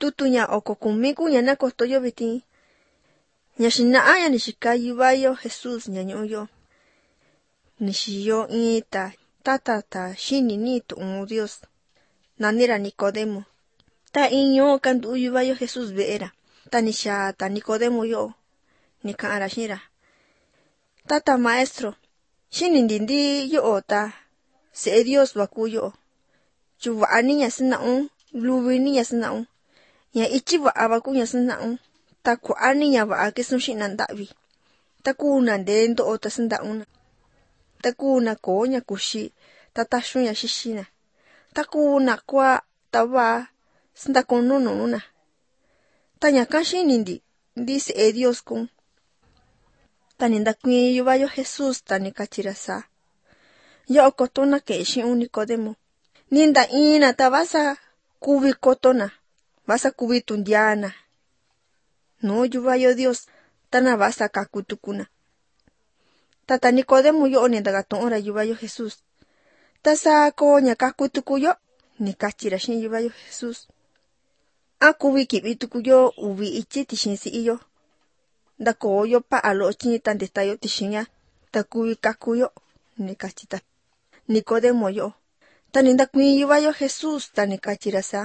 tutuña oko kumikuña na kotoyo biti. Ña xina'a ni xikayuvayo Jesús ñañuyo. Ni xiyo ita tata xini ni tu'un Dios. Nanira Nicodemo. Ta iño kandu yuvayo Jesús ve'era. Ta ni ta Nicodemo yo. Ni ka'ara xira. Tata maestro. Xini ndindi yo ta. Se'e Dios waku yo. Chuva'a niña sina'un. Luvi niña sina'un. Ña ichi va'a waku ña sina'un. Ta kua'a niña va'a kisun xina nda'vi. Ta kuna ndendo o ta sinda'una. Ta kuna koña kuxi. Ta taxuña xixina. Ta kuna kwa ta va sindakonununa. Ta ña xini ndi se'e Dios kun. Ta ni ndakuin yuvayo Jesús ta ni kachira sa. Yo kotona ke xi'un Nicodemo. Ninda ina ta vasa kuvi kotona. Vasa kuvi tundiana. No yuvayo Dios ta na vasa kakutukuna. Tata Nicodemo yo ni ndagaton'ora yuvayo Jesús. Ta sa ko ña kakutuku yo. Ni kachira xin yuvayo Jesús. A kuvi kivi tuku yo uvi ichi tixin si iyo. Ndako yo pa alo chini tandeta yo tixiña. Ta kuvi kaku yo. Ni kachita Nicodemo yo. Ta ni ndakuin yuvayo Jesús ta ni kachira sa.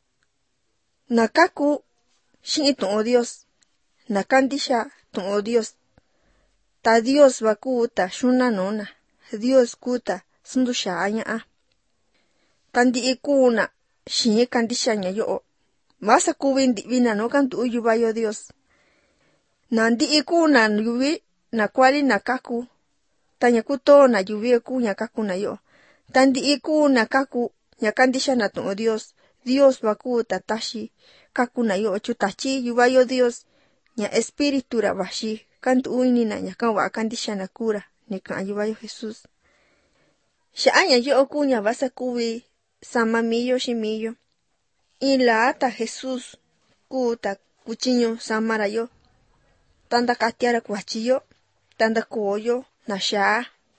Na kaku xin tu'un Dios. Na kandisha tu'un Dios. Ta Dios va kuta xuna nona. Dios kuta sundusha ña'a. Ta ndi'i kuna xin kandisha ña yo. Vasa kuvi ndi'vina no kandu yuvayo Dios. Na ndi'i kuna yuvi na kuali na kaku. Ta ña kuto na yuvi ku ña kaku na yo. Ta ndi'i kuna kaku ña kandisha na tu'un Dios. Dios va kuta taxi kaku na yo chutachi yuvayo Dios. Ña espíritu ra vaxi kandu inina ña kan va'a kandisha na kura. Ni ka'an yuvayo Jesús. Xa'a ña yo kuña vasa kuvi sama miyo xi miyo. Ila ta Jesús kuta kuchiño samara yo. Tanda katiara kuachiyo. Tanda koyo na xaa.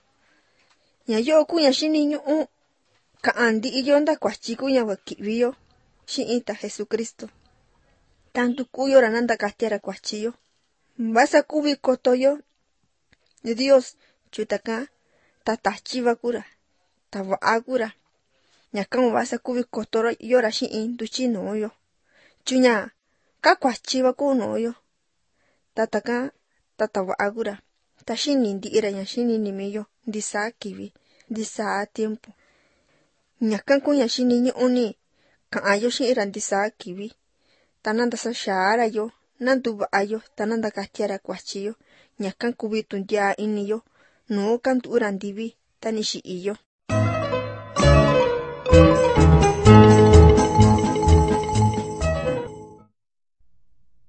Ña yo kuña xini ñu'un. Ka'an ndi'i yo nda kuachi kuña va ki'vi yo. Xi'in ta Jesucristo. Tantu kuyo ra nanda katiara kuachiyo. Vasa kuvi koto yo. Dios chutaka ta tachi va kura. Ta va'a kura. Ña kan vasa kuvi koto yo ra xi'in nduchi no yo. Chuña ka kuachi va ku no yo. Tataka tata va'a kura. Ta xini ndi'ira ña xini nimi yo. Ndisa kivi. Ndisa tiempo. Ña kan kuña xini ñu'uni. Ka'an yo xi'ira ndisa kivi. Ta nanda sa xaara yo. Nandu va'a yo. Ta nanda katiara kuachi yo. Ña kan kuvi tundia ini yo. No kandu'ura ndivi. Ta ni xi'i yo.